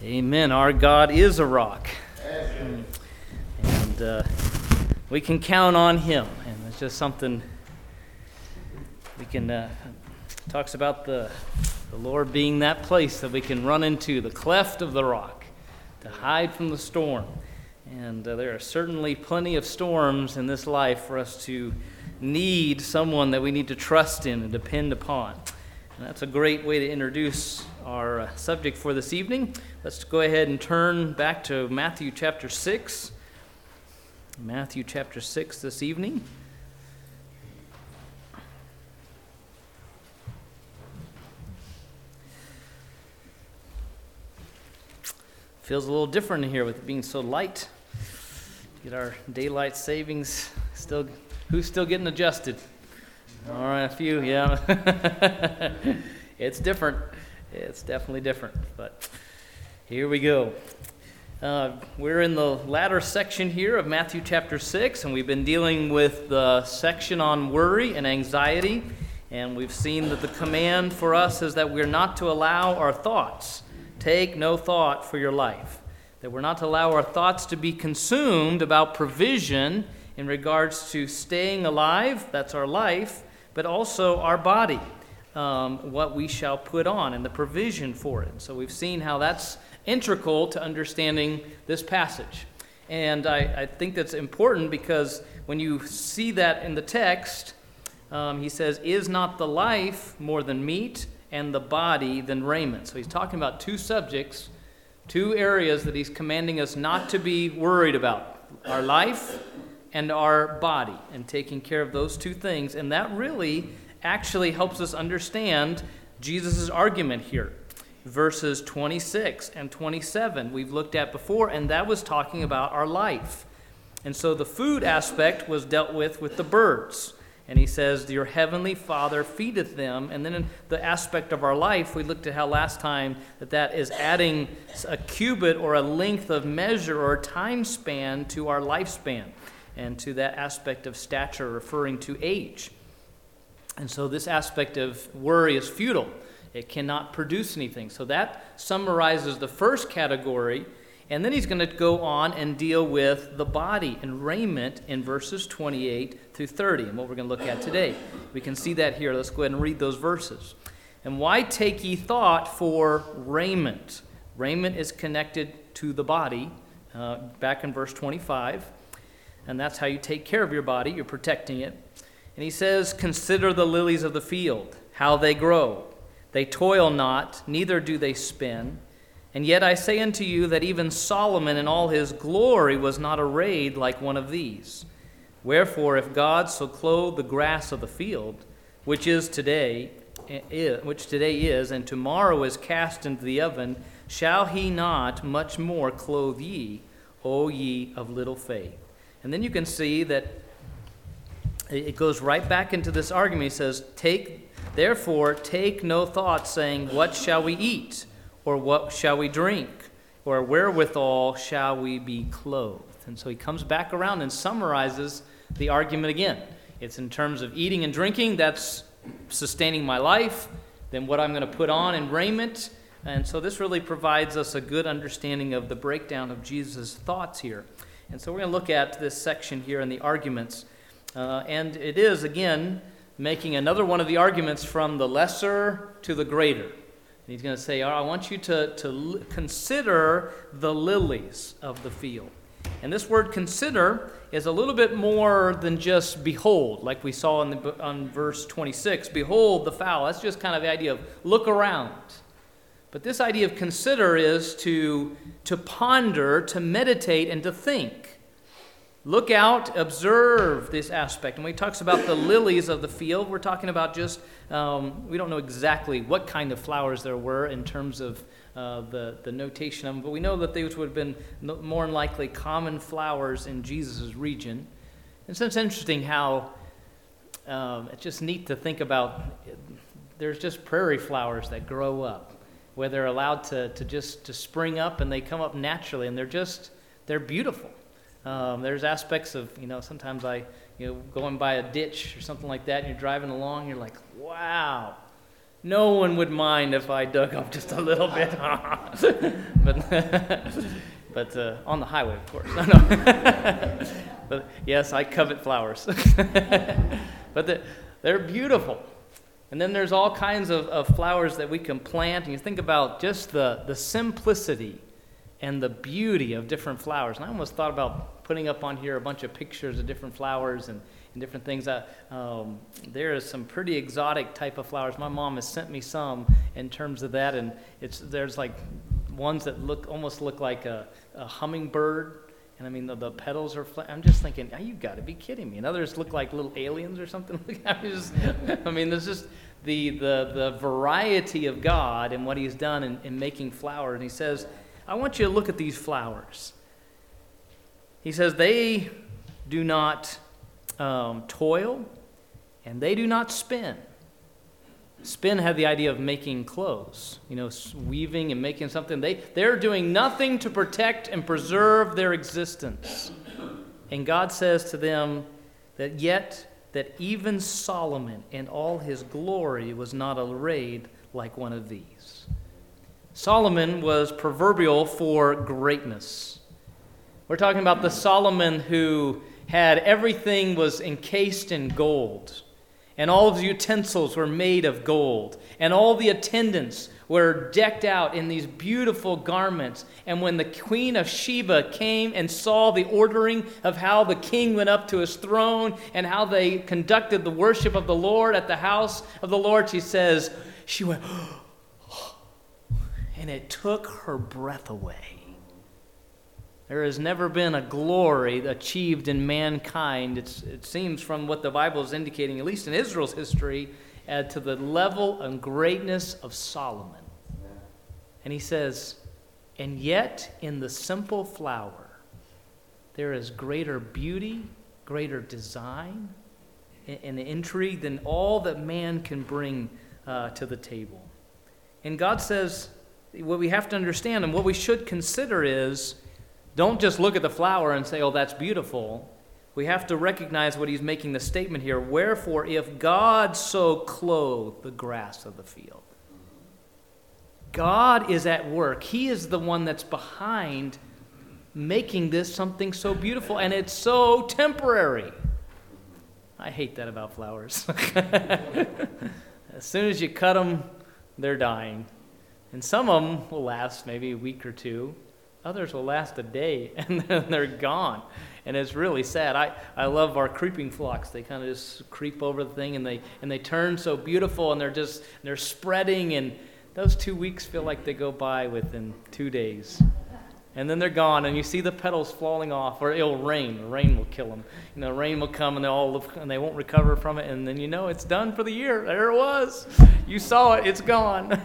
Amen. Our God is a rock. And we can count on Him. And it's just something we can, talks about the Lord being that place that we can run into, the cleft of the rock, to hide from the storm. And there are certainly plenty of storms in this life for us to need someone that we need to trust in and depend upon. And that's a great way to introduce our subject for this evening. Let's go ahead and turn back to Matthew chapter 6. Matthew chapter 6 this evening. Feels a little different here with it being so light. Get our daylight savings. Who's still getting adjusted? All right, a few, yeah. It's different. It's definitely different, but here we go. We're in the latter section here of Matthew chapter 6, and we've been dealing with the section on worry and anxiety, and we've seen that the command for us is that we're not to allow our thoughts, take no thought for your life, that we're not to allow our thoughts to be consumed about provision in regards to staying alive, that's our life, but also our body. What we shall put on and the provision for it. So we've seen how that's integral to understanding this passage. And I think that's important because when you see that in the text, he says, is not the life more than meat and the body than raiment? So he's talking about two subjects, two areas that he's commanding us not to be worried about, our life and our body, and taking care of those two things. And that really actually helps us understand Jesus' argument here. Verses 26 and 27 we've looked at before, and that was talking about our life. And so the food aspect was dealt with the birds. And he says, your heavenly Father feedeth them. And then in the aspect of our life, we looked at how last time that is adding a cubit or a length of measure or time span to our lifespan, and to that aspect of stature referring to age. And so this aspect of worry is futile. It cannot produce anything. So that summarizes the first category. And then he's going to go on and deal with the body and raiment in verses 28 through 30, and what we're going to look at today. We can see that here. Let's go ahead and read those verses. And why take ye thought for raiment? Raiment is connected to the body, back in verse 25. And that's how you take care of your body. You're protecting it. And he says, consider the lilies of the field, how they grow. They toil not, neither do they spin. And yet I say unto you that even Solomon in all his glory was not arrayed like one of these. Wherefore, if God so clothe the grass of the field, which today is, and tomorrow is cast into the oven, shall he not much more clothe ye, O ye of little faith? And then you can see that it goes right back into this argument. He says, therefore take no thought, saying, what shall we eat? Or what shall we drink? Or wherewithal shall we be clothed? And so he comes back around and summarizes the argument again. It's in terms of eating and drinking, that's sustaining my life, then what I'm going to put on in raiment. And so this really provides us a good understanding of the breakdown of Jesus' thoughts here. And so we're going to look at this section here in the arguments. And it is, again, making another one of the arguments from the lesser to the greater. And he's going to say, I want you to consider the lilies of the field. And this word consider is a little bit more than just behold, like we saw on verse 26. Behold the fowl. That's just kind of the idea of look around. But this idea of consider is to ponder, to meditate, and to think. Look out, observe this aspect. And when he talks about the lilies of the field, we're talking about just, we don't know exactly what kind of flowers there were in terms of the notation of them, but we know that these would have been more than likely common flowers in Jesus' region. And so it's interesting how it's just neat to think about, there's just prairie flowers that grow up, where they're allowed to spring up, and they come up naturally, and they're beautiful. There's aspects of, sometimes going by a ditch or something like that, and you're driving along, you're like, wow, No one would mind if I dug up just a little bit. but on the highway, of course. No. But yes, I covet flowers. But they're beautiful. And then there's all kinds of flowers that we can plant. And you think about just the simplicity and the beauty of different flowers. And I almost thought about putting up on here a bunch of pictures of different flowers and different things. There is some pretty exotic type of flowers. My mom has sent me some in terms of that. And there's like ones that almost look like a hummingbird. And I mean, the petals are I'm just thinking, oh, you got to be kidding me. And others look like little aliens or something. There's just the variety of God and what he's done in making flowers. And he says, I want you to look at these flowers. He says, they do not toil, and they do not spin. Spin had the idea of making clothes, weaving and making something. They're doing nothing to protect and preserve their existence. And God says to them that yet that even Solomon in all his glory was not arrayed like one of these. Solomon was proverbial for greatness. We're talking about the Solomon who had everything was encased in gold. And all of the utensils were made of gold. And all the attendants were decked out in these beautiful garments. And when the Queen of Sheba came and saw the ordering of how the king went up to his throne and how they conducted the worship of the Lord at the house of the Lord, she went, and it took her breath away. There has never been a glory achieved in mankind, it seems from what the Bible is indicating, at least in Israel's history, to the level and greatness of Solomon. And he says, and yet in the simple flower, there is greater beauty, greater design, and intrigue than all that man can bring to the table. And God says, what we have to understand and what we should consider is, don't just look at the flower and say, oh, that's beautiful. We have to recognize what he's making the statement here. Wherefore, if God so clothe the grass of the field. God is at work. He is the one that's behind making this something so beautiful, and it's so temporary. I hate that about flowers. As soon as you cut them, they're dying. And some of them will last maybe a week or two. Others will last a day, and then they're gone. And it's really sad. I love our creeping phlox. They kind of just creep over the thing, and they turn so beautiful, and they're spreading, and those 2 weeks feel like they go by within 2 days. And then they're gone, and you see the petals falling off, or it'll rain. The rain will kill them. Rain will come, and they won't recover from it, and then it's done for the year. There it was. You saw it. It's gone.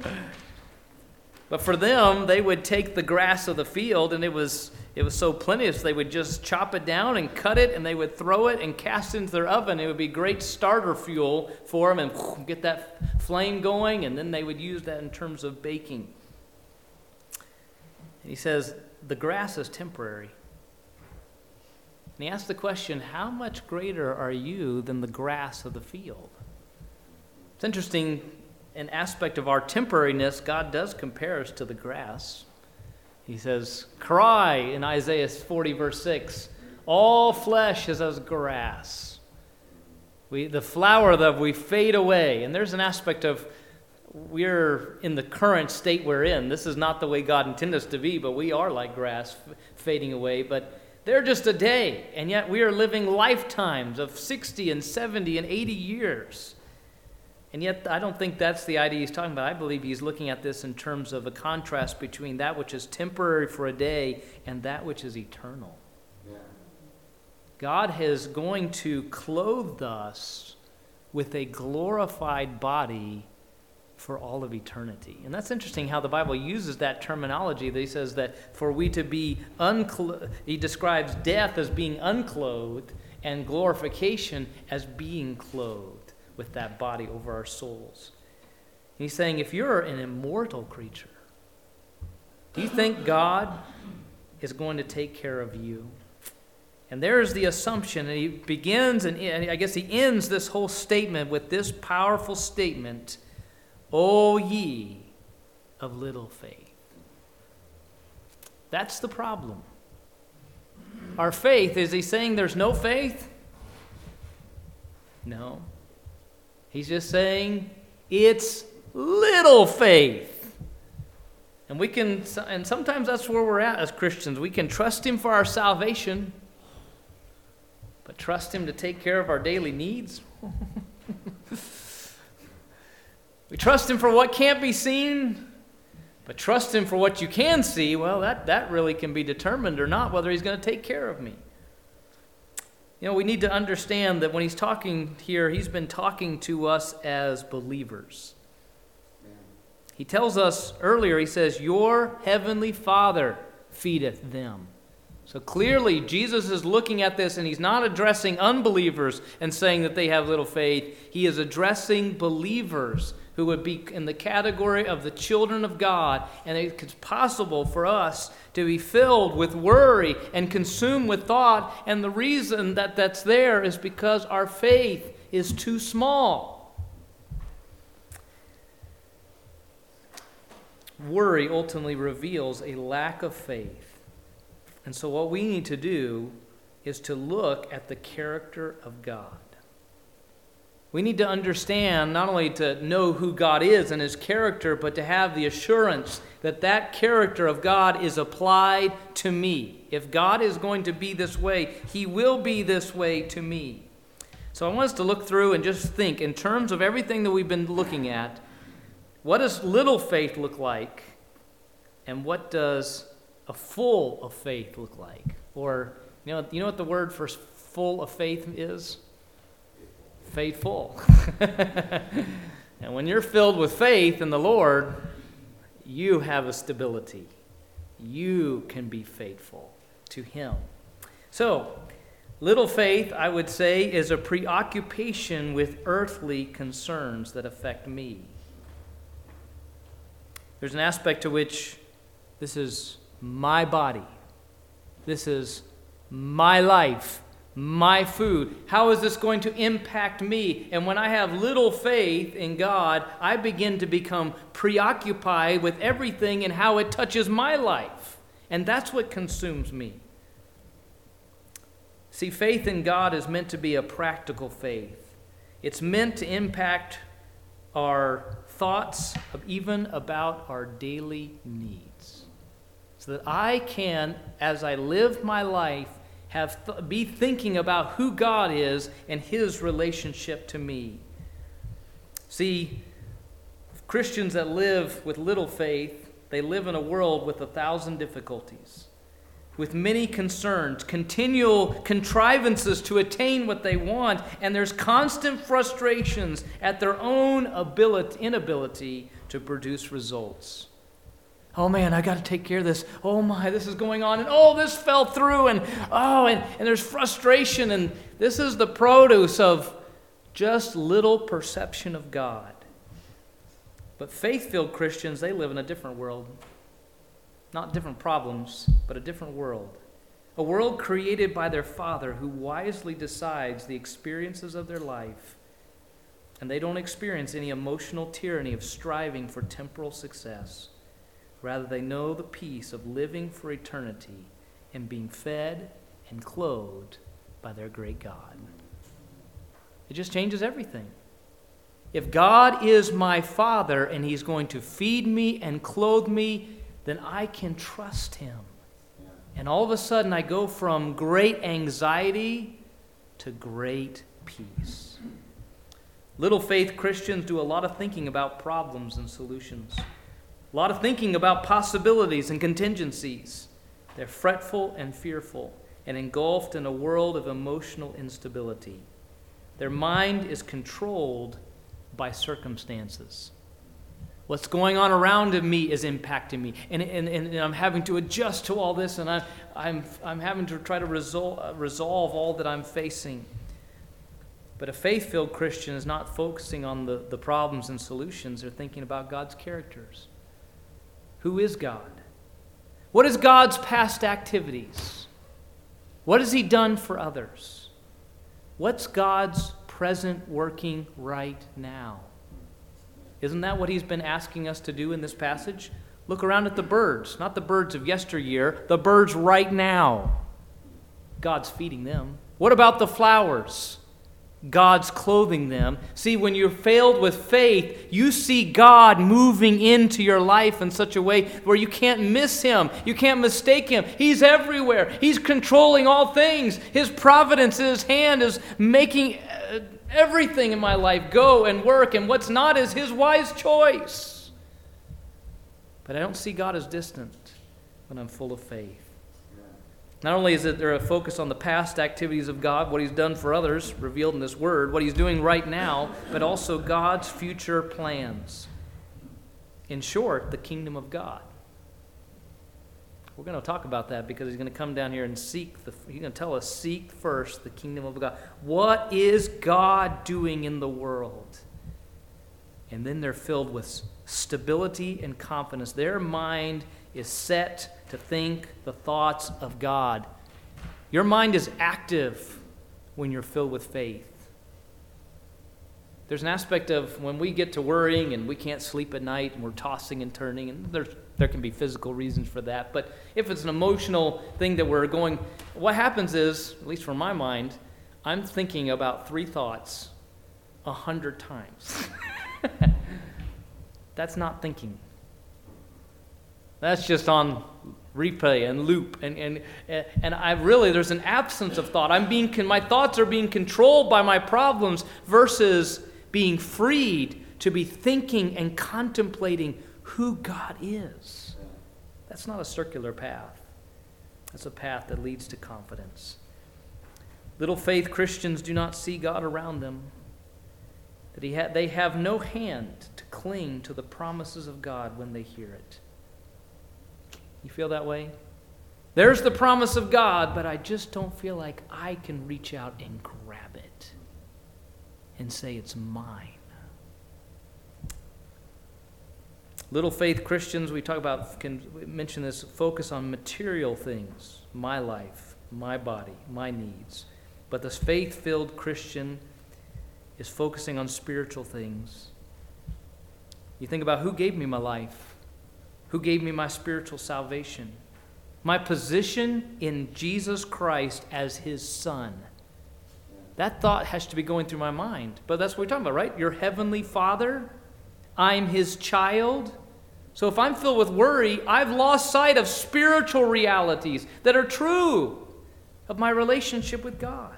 But for them, they would take the grass of the field, and it was so plenteous, they would just chop it down and cut it, and they would throw it and cast it into their oven. It would be great starter fuel for them and get that flame going, and then they would use that in terms of baking. And he says, the grass is temporary. And he asks the question, how much greater are you than the grass of the field? It's interesting. An aspect of our temporariness, God does compare us to the grass. He says, cry in Isaiah 40, verse 6, all flesh is as grass. The flower that we fade away. And there's an aspect of we're in the current state we're in. This is not the way God intended us to be, but we are like grass fading away. But they're just a day, and yet we are living lifetimes of 60 and 70 and 80 years. And yet, I don't think that's the idea he's talking about. I believe he's looking at this in terms of a contrast between that which is temporary for a day and that which is eternal. Yeah. God is going to clothe us with a glorified body for all of eternity. And that's interesting how the Bible uses that terminology. That he says that for we to be he describes death as being unclothed and glorification as being clothed with that body over our souls. And he's saying, if you're an immortal creature, do you think God is going to take care of you? And there's the assumption, and he begins, and I guess he ends this whole statement with this powerful statement O ye of little faith. That's the problem. Our faith, is he saying there's no faith? No. He's just saying it's little faith. And sometimes that's where we're at as Christians. We can trust him for our salvation, but trust him to take care of our daily needs? We trust him for what can't be seen, but trust him for what you can see. Well, that really can be determined or not, whether he's going to take care of me. You know, we need to understand that when he's talking here, he's been talking to us as believers. He tells us earlier, he says, your heavenly Father feedeth them. So clearly, Jesus is looking at this, and he's not addressing unbelievers and saying that they have little faith. He is addressing believers who would be in the category of the children of God. And it's possible for us to be filled with worry and consumed with thought. And the reason that that's there is because our faith is too small. Worry ultimately reveals a lack of faith. And so what we need to do is to look at the character of God. We need to understand, not only to know who God is and his character, but to have the assurance that that character of God is applied to me. If God is going to be this way, he will be this way to me. So I want us to look through and just think, in terms of everything that we've been looking at, what does little faith look like? And what does a full of faith look like? Or, you know what the word for full of faith is? Faithful. And when you're filled with faith in the Lord, you have a stability. You can be faithful to him. So, little faith, I would say, is a preoccupation with earthly concerns that affect me. There's an aspect to which this is my body. This is my life, my food. How is this going to impact me? And when I have little faith in God, I begin to become preoccupied with everything and how it touches my life. And that's what consumes me. See, faith in God is meant to be a practical faith. It's meant to impact our thoughts even about our daily needs. So that I can, as I live my life, be thinking about who God is and his relationship to me. See, Christians that live with little faith, they live in a world with 1,000 difficulties, with many concerns, continual contrivances to attain what they want, and there's constant frustrations at their own inability to produce results. Oh man, I got to take care of this. Oh my, this is going on, and oh, this fell through, and there's frustration, and this is the produce of just little perception of God. But faith-filled Christians, they live in a different world. Not different problems, but a different world. A world created by their Father who wisely decides the experiences of their life, and they don't experience any emotional tyranny of striving for temporal success. Rather, they know the peace of living for eternity and being fed and clothed by their great God. It just changes everything. If God is my Father and he's going to feed me and clothe me, then I can trust him. And all of a sudden, I go from great anxiety to great peace. Little faith Christians do a lot of thinking about problems and solutions. A lot of thinking about possibilities and contingencies. They're fretful and fearful and engulfed in a world of emotional instability. Their mind is controlled by circumstances. What's going on around me is impacting me, and I'm having to adjust to all this, and I'm having to try to resolve all that I'm facing. But a faith-filled Christian is not focusing on the problems and solutions. They're thinking about God's characters. Who is God? What is God's past activities? What has he done for others? What's God's present working right now? Isn't that what he's been asking us to do in this passage? Look around at the birds, not the birds of yesteryear, the birds right now. God's feeding them. What about the flowers? God's clothing them. See, when you're filled with faith, you see God moving into your life in such a way where you can't miss Him. You can't mistake Him. He's everywhere. He's controlling all things. His providence in His hand is making everything in my life go and work, and what's not is His wise choice. But I don't see God as distant when I'm full of faith. Not only is there a focus on the past activities of God, what He's done for others, revealed in this Word, what He's doing right now, but also God's future plans. In short, the kingdom of God. We're going to talk about that because He's going to come down here and He's going to tell us, seek first the kingdom of God. What is God doing in the world? And then they're filled with stability and confidence. Their mind is set to think the thoughts of God. Your mind is active when you're filled with faith. There's an aspect of when we get to worrying and we can't sleep at night and we're tossing and turning, and there can be physical reasons for that, but if it's an emotional thing that we're going, what happens is, at least for my mind, I'm thinking about 3 thoughts 100 times. That's not thinking. That's just on replay and loop, and I really, there's an absence of thought. My thoughts are being controlled by my problems versus being freed to be thinking and contemplating who God is. That's not a circular path. That's a path that leads to confidence. Little faith Christians do not see God around them. That they have no hand to cling to the promises of God when they hear it. You feel that way? There's the promise of God, but I just don't feel like I can reach out and grab it and say it's mine. Little faith Christians, we mention this, focus on material things, my life, my body, my needs. But this faith-filled Christian is focusing on spiritual things. You think about who gave me my life, who gave me my spiritual salvation, my position in Jesus Christ as His Son. That thought has to be going through my mind. But that's what we're talking about, right? Your heavenly Father, I'm His child. So if I'm filled with worry, I've lost sight of spiritual realities that are true of my relationship with God.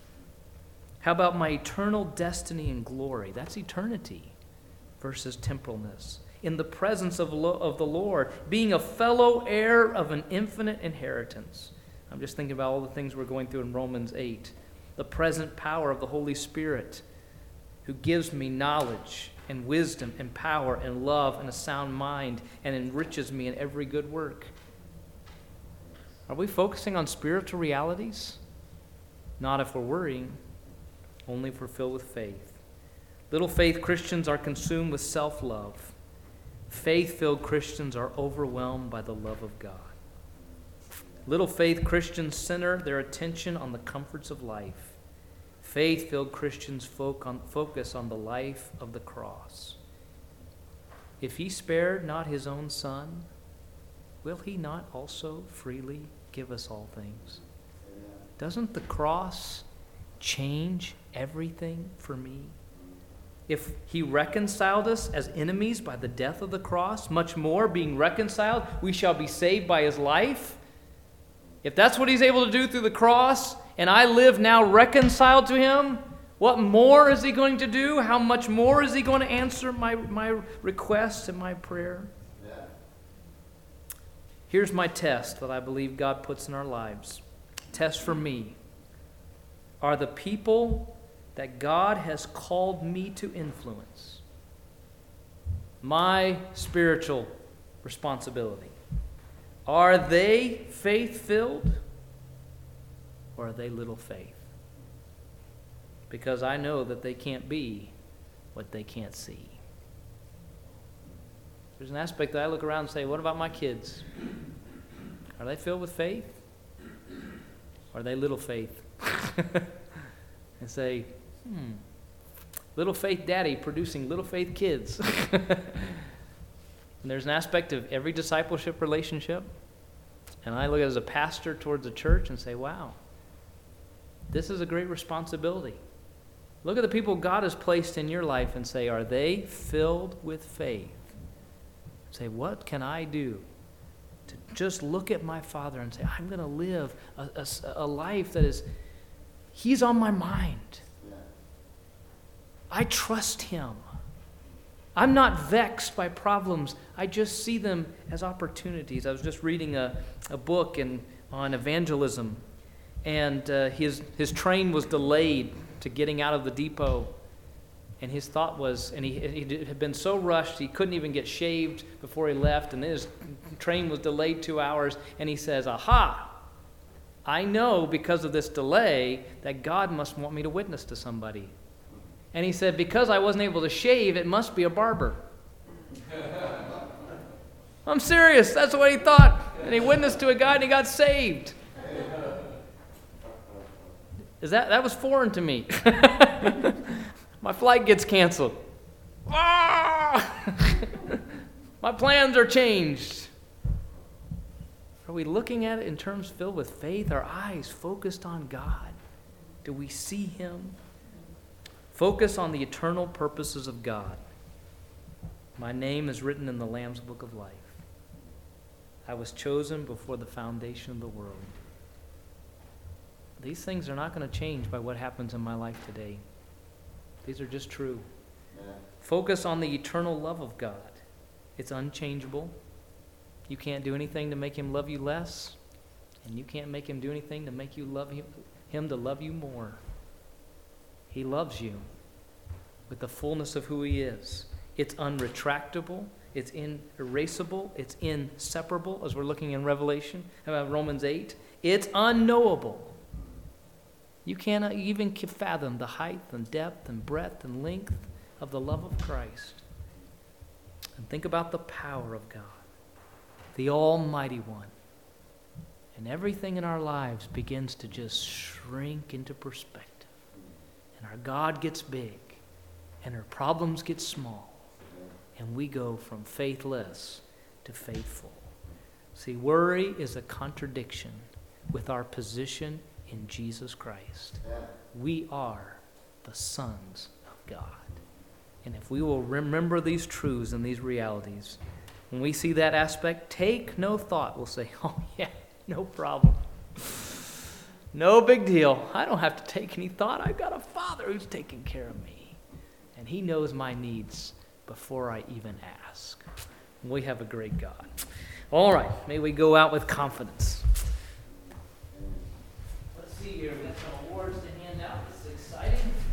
How about my eternal destiny and glory? That's eternity versus temporalness. In the presence of the Lord, being a fellow heir of an infinite inheritance. I'm just thinking about all the things we're going through in Romans 8. The present power of the Holy Spirit who gives me knowledge and wisdom and power and love and a sound mind and enriches me in every good work. Are we focusing on spiritual realities? Not if we're worrying, only if we're filled with faith. Little faith Christians are consumed with self-love. Faith-filled Christians are overwhelmed by the love of God. Little faith Christians center their attention on the comforts of life. Faith-filled Christians focus on the life of the cross. If He spared not His own Son, will He not also freely give us all things? Doesn't the cross change everything for me? If He reconciled us as enemies by the death of the cross, much more, being reconciled, we shall be saved by His life. If that's what He's able to do through the cross, and I live now reconciled to Him, what more is He going to do? How much more is He going to answer my requests and my prayer? Yeah. Here's my test that I believe God puts in our lives. Test for me. Are the people that God has called me to influence my spiritual responsibility? Are they faith-filled or are they little faith? Because I know that they can't be what they can't see. There's an aspect that I look around and say, what about my kids? Are they filled with faith? Or are they little faith? And say, Little faith daddy producing little faith kids. And there's an aspect of every discipleship relationship. And I look at it as a pastor towards the church and say, wow, this is a great responsibility. Look at the people God has placed in your life and say, are they filled with faith? Say, what can I do to just look at my Father and say, I'm going to live a life that is, He's on my mind. I trust Him. I'm not vexed by problems. I just see them as opportunities. I was just reading a book on evangelism, and his train was delayed to getting out of the depot. And his thought was, and he had been so rushed, he couldn't even get shaved before he left, and then his train was delayed 2 hours, and he says, aha, I know because of this delay that God must want me to witness to somebody. And he said, because I wasn't able to shave, it must be a barber. I'm serious. That's what he thought. And he witnessed to a guy and he got saved. That was foreign to me. My flight gets canceled. Ah! My plans are changed. Are we looking at it in terms filled with faith? Our eyes focused on God? Do we see Him? Focus on the eternal purposes of God. My name is written in the Lamb's Book of Life. I was chosen before the foundation of the world. These things are not going to change by what happens in my life today. These are just true. Focus on the eternal love of God. It's unchangeable. You can't do anything to make Him love you less, and you can't make Him do anything to make you love Him to love you more. He loves you with the fullness of who He is. It's unretractable. It's inerasable. It's inseparable, as we're looking in Revelation, Romans 8. It's unknowable. You cannot even fathom the height and depth and breadth and length of the love of Christ. And think about the power of God, the Almighty One. And everything in our lives begins to just shrink into perspective. And our God gets big, and our problems get small, and we go from faithless to faithful. See, worry is a contradiction with our position in Jesus Christ. We are the sons of God. And if we will remember these truths and these realities, when we see that aspect, take no thought. We'll say, oh yeah, no problem. No big deal. I don't have to take any thought. I've got a Father who's taking care of me. And He knows my needs before I even ask. We have a great God. All right. May we go out with confidence. Let's see here. We've got some awards to hand out. This is exciting.